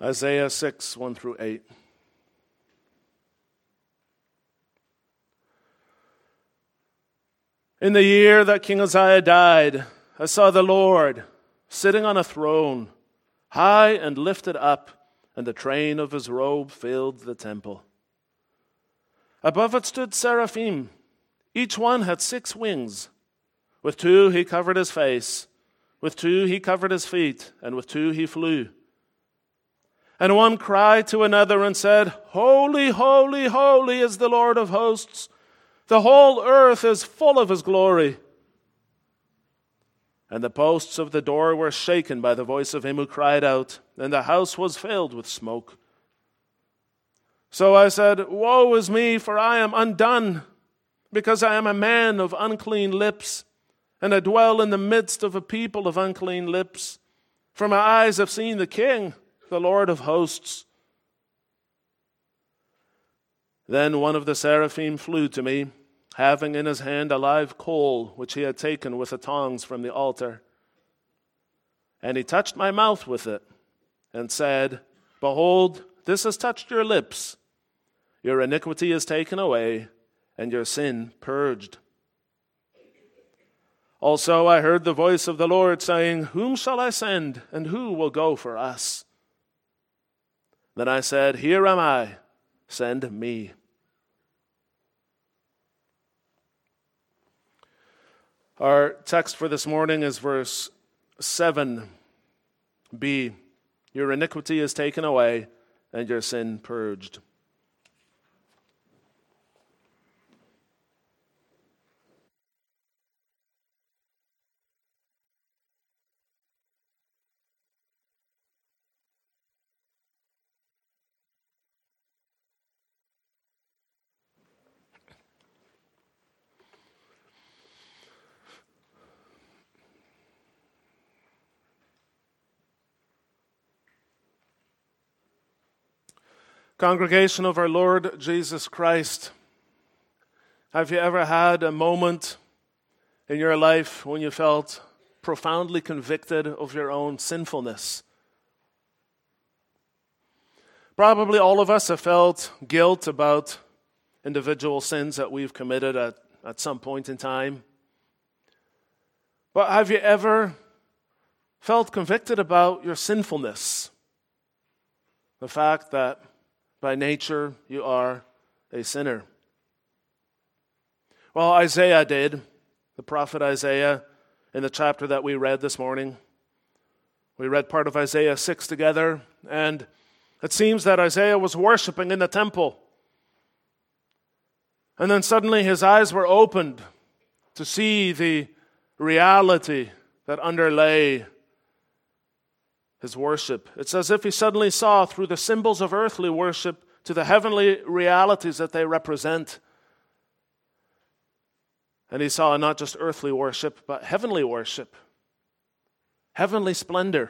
Isaiah 6, 1 through 8. In the year that King Uzziah died, I saw the Lord sitting on a throne, high and lifted up, and the train of his robe filled the temple. Above it stood seraphim. Each one had 6 wings. With 2 he covered his face, with 2 he covered his feet, and with 2 he flew. And one cried to another and said, Holy, holy, holy is the Lord of hosts. The whole earth is full of his glory. And the posts of the door were shaken by the voice of him who cried out, and the house was filled with smoke. So I said, Woe is me, for I am undone, because I am a man of unclean lips, and I dwell in the midst of a people of unclean lips. For my eyes have seen the King, the Lord of hosts. Then one of the seraphim flew to me, having in his hand a live coal, which he had taken with the tongs from the altar. And he touched my mouth with it, and said, Behold, this has touched your lips. Your iniquity is taken away, and your sin purged. Also I heard the voice of the Lord saying, Whom shall I send, and who will go for us? Then I said, Here am I, send me. Our text for this morning is verse 7b. Your iniquity is taken away, and your sin purged. Congregation of our Lord Jesus Christ, have you ever had a moment in your life when you felt profoundly convicted of your own sinfulness? Probably all of us have felt guilt about individual sins that we've committed at some point in time. But have you ever felt convicted about your sinfulness? The fact that by nature, you are a sinner. Well, Isaiah did. The prophet Isaiah, in the chapter that we read this morning. We read part of Isaiah 6 together, and it seems that Isaiah was worshiping in the temple. And then suddenly his eyes were opened to see the reality that underlay his worship. It's as if he suddenly saw through the symbols of earthly worship to the heavenly realities that they represent. And he saw not just earthly worship, but heavenly worship, heavenly splendor.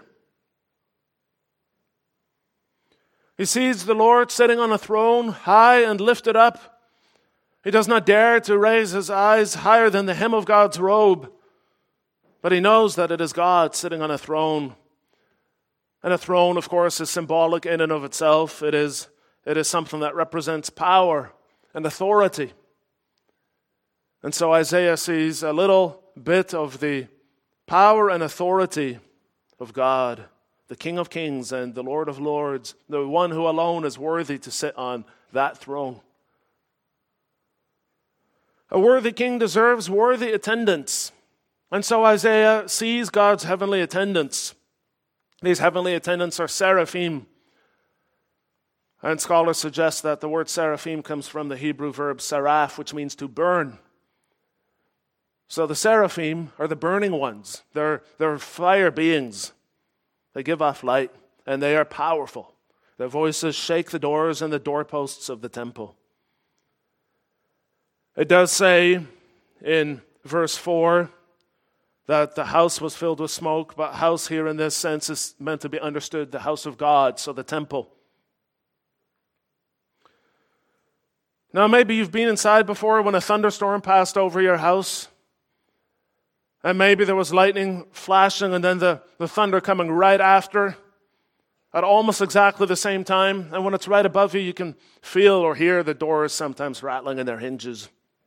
He sees the Lord sitting on a throne, high and lifted up. He does not dare to raise his eyes higher than the hem of God's robe, but he knows that it is God sitting on a throne. And a throne, of course, is symbolic in and of itself. It is something that represents power and authority. And so Isaiah sees a little bit of the power and authority of God, the King of Kings and the Lord of Lords, the one who alone is worthy to sit on that throne. A worthy king deserves worthy attendants. And so Isaiah sees God's heavenly attendants. These heavenly attendants are seraphim. And scholars suggest that the word seraphim comes from the Hebrew verb saraph, which means to burn. So the seraphim are the burning ones. They're fire beings. They give off light, and they are powerful. Their voices shake the doors and the doorposts of the temple. It does say in verse 4 that the house was filled with smoke, but house here in this sense is meant to be understood the house of God, so the temple. Now maybe you've been inside before when a thunderstorm passed over your house, and maybe there was lightning flashing and then the thunder coming right after, at almost exactly the same time. And when it's right above you, you can feel or hear the doors sometimes rattling in their hinges.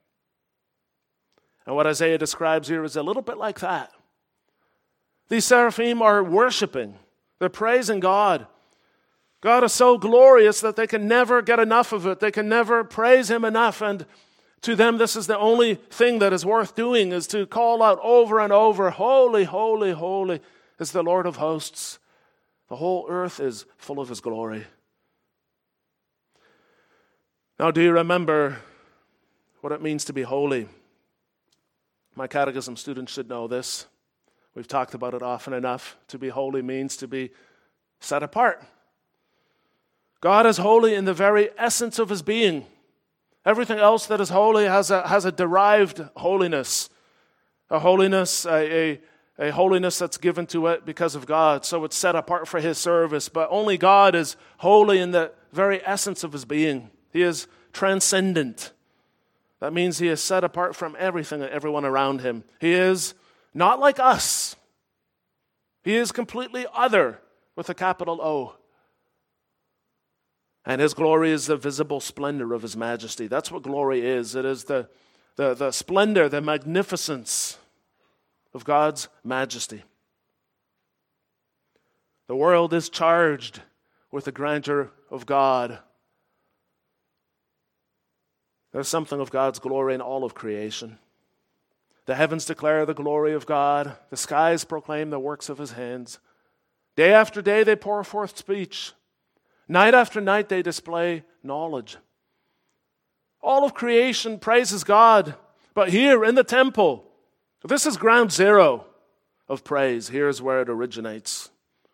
And what Isaiah describes here is a little bit like that. These seraphim are worshiping. They're praising God. God is so glorious that they can never get enough of it. They can never praise Him enough. And to them, this is the only thing that is worth doing, is to call out over and over, "Holy, holy, holy is the Lord of hosts. The whole earth is full of His glory." Now, do you remember what it means to be holy? My catechism students should know this. We've talked about it often enough. To be holy means to be set apart. God is holy in the very essence of His being. Everything else that is holy has a derived holiness, a holiness that's given to it because of God. So it's set apart for His service. But only God is holy in the very essence of His being. He is transcendent. That means He is set apart from everything and everyone around Him. He is not like us. He is completely other with a capital O. And His glory is the visible splendor of His majesty. That's what glory is. It is the splendor, the magnificence of God's majesty. The world is charged with the grandeur of God. There's something of God's glory in all of creation. The heavens declare the glory of God. The skies proclaim the works of His hands. Day after day they pour forth speech. Night after night they display knowledge. All of creation praises God. But here in the temple, this is ground zero of praise. Here's where it originates.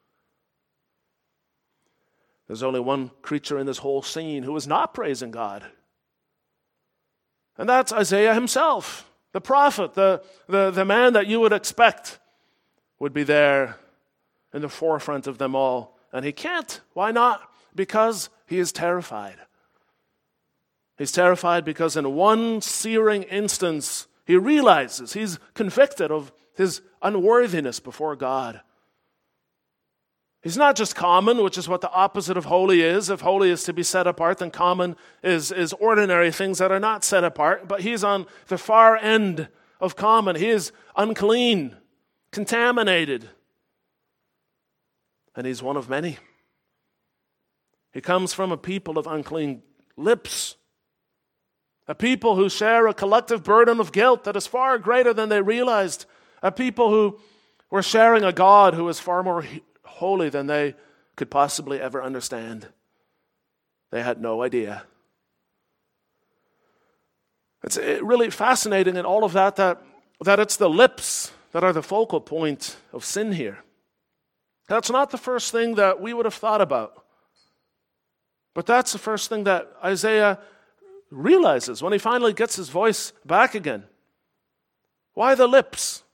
There's only one creature in this whole scene who is not praising God. And that's Isaiah himself, the prophet, the man that you would expect would be there in the forefront of them all. And he can't. Why not? Because he is terrified. He's terrified because in one searing instance, he realizes, he's convicted of his unworthiness before God. He's not just common, which is what the opposite of holy is. If holy is to be set apart, then common is ordinary things that are not set apart. But he's on the far end of common. He is unclean, contaminated. And he's one of many. He comes from a people of unclean lips. A people who share a collective burden of guilt that is far greater than they realized. A people who were sharing a God who is far more holy than they could possibly ever understand. They had no idea. It's really fascinating in all of that it's the lips that are the focal point of sin here. That's not the first thing that we would have thought about. But that's the first thing that Isaiah realizes when he finally gets his voice back again. Why the lips?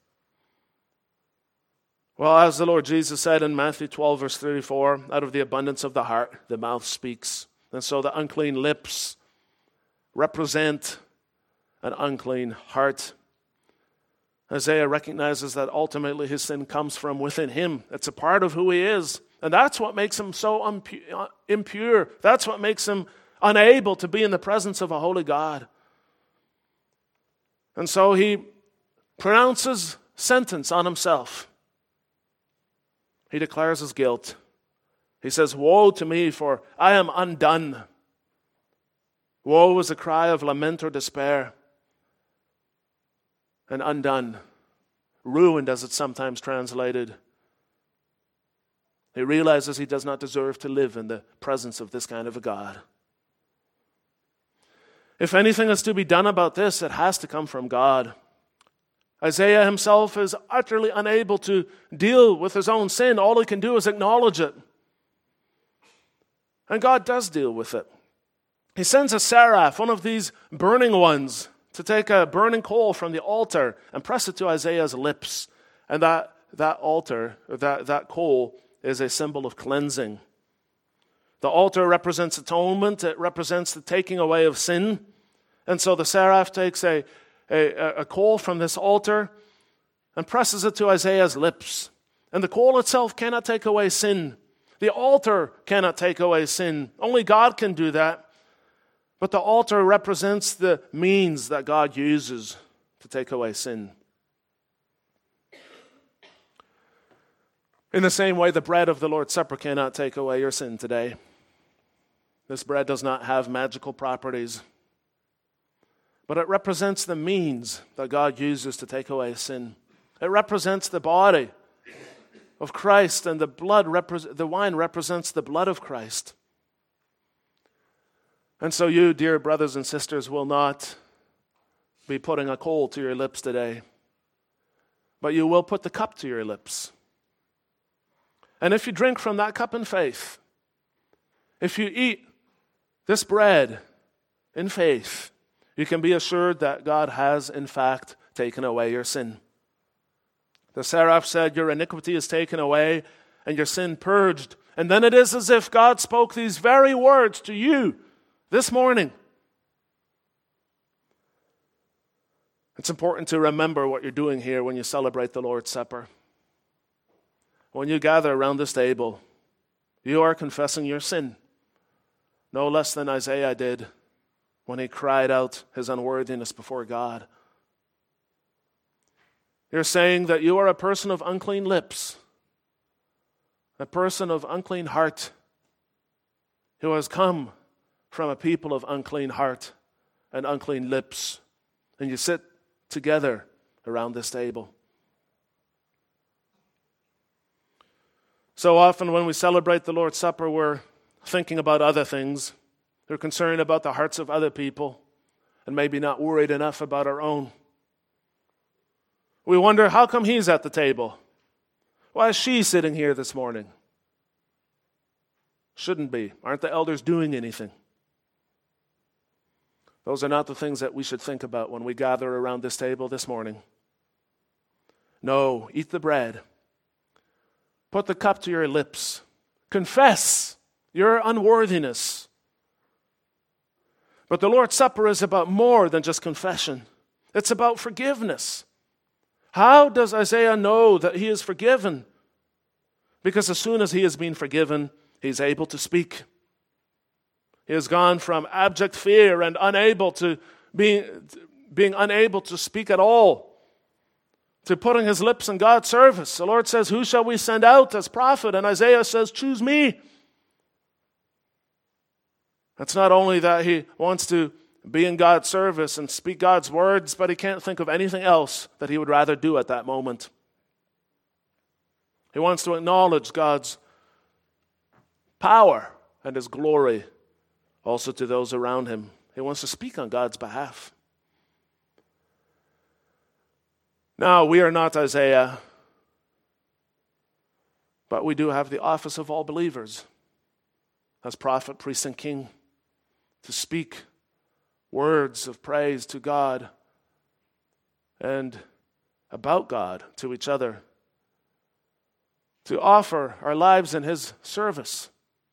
Well, as the Lord Jesus said in Matthew 12, verse 34, out of the abundance of the heart, the mouth speaks. And so the unclean lips represent an unclean heart. Isaiah recognizes that ultimately his sin comes from within him. It's a part of who he is. And that's what makes him so impure. That's what makes him unable to be in the presence of a holy God. And so he pronounces sentence on himself. He declares his guilt. He says, "Woe to me, for I am undone." Woe is a cry of lament or despair. And undone, ruined as it's sometimes translated. He realizes he does not deserve to live in the presence of this kind of a God. If anything is to be done about this, it has to come from God. Isaiah himself is utterly unable to deal with his own sin. All he can do is acknowledge it. And God does deal with it. He sends a seraph, one of these burning ones, to take a burning coal from the altar and press it to Isaiah's lips. And that altar, or that coal, is a symbol of cleansing. The altar represents atonement. It represents the taking away of sin. And so the seraph takes a coal from this altar and presses it to Isaiah's lips. And the coal itself cannot take away sin. The altar cannot take away sin. Only God can do that. But the altar represents the means that God uses to take away sin. In the same way, the bread of the Lord's Supper cannot take away your sin today. This bread does not have magical properties, but it represents the means that God uses to take away sin. It represents the body of Christ, and the wine represents the blood of Christ. And so you, dear brothers and sisters, will not be putting a coal to your lips today, but you will put the cup to your lips. And if you drink from that cup in faith, if you eat this bread in faith, you can be assured that God has, in fact, taken away your sin. The seraph said, your iniquity is taken away and your sin purged. And then it is as if God spoke these very words to you this morning. It's important to remember what you're doing here when you celebrate the Lord's Supper. When you gather around this table, you are confessing your sin, no less than Isaiah did when he cried out his unworthiness before God. You're saying that you are a person of unclean lips, a person of unclean heart, who has come from a people of unclean heart and unclean lips, and you sit together around this table. So often when we celebrate the Lord's Supper, we're thinking about other things. We're concerned about the hearts of other people and maybe not worried enough about our own. We wonder, how come he's at the table? Why is she sitting here this morning? Shouldn't be. Aren't the elders doing anything? Those are not the things that we should think about when we gather around this table this morning. No, eat the bread. Put the cup to your lips. Confess your unworthiness. But the Lord's Supper is about more than just confession. It's about forgiveness. How does Isaiah know that he is forgiven? Because as soon as he has been forgiven, he's able to speak. He has gone from abject fear and unable to being unable to speak at all, to putting his lips in God's service. The Lord says, who shall we send out as prophet? And Isaiah says, choose me. It's not only that he wants to be in God's service and speak God's words, but he can't think of anything else that he would rather do at that moment. He wants to acknowledge God's power and his glory also to those around him. He wants to speak on God's behalf. Now, we are not Isaiah, but we do have the office of all believers as prophet, priest, and king to speak words of praise to God and about God to each other, to offer our lives in his service,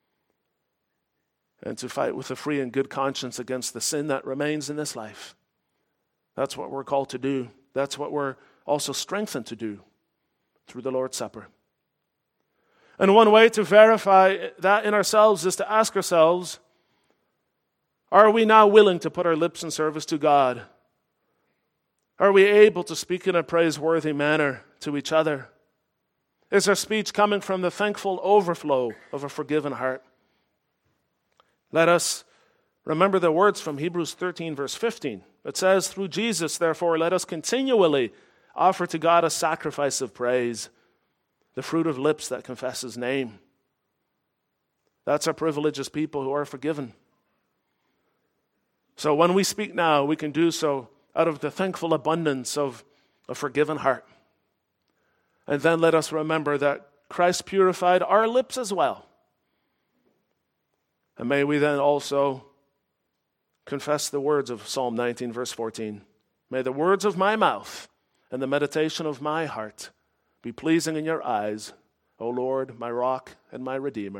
and to fight with a free and good conscience against the sin that remains in this life. That's what we're called to do. That's what we're also strengthened to do through the Lord's Supper. And one way to verify that in ourselves is to ask ourselves, are we now willing to put our lips in service to God? Are we able to speak in a praiseworthy manner to each other? Is our speech coming from the thankful overflow of a forgiven heart? Let us remember the words from Hebrews 13, verse 15. It says, through Jesus, therefore, let us continually offer to God a sacrifice of praise, the fruit of lips that confess his name. That's our privilege as people who are forgiven. So when we speak now, we can do so out of the thankful abundance of a forgiven heart. And then let us remember that Christ purified our lips as well. And may we then also confess the words of Psalm 19, verse 14. May the words of my mouth and the meditation of my heart be pleasing in your eyes, O Lord, my rock and my redeemer.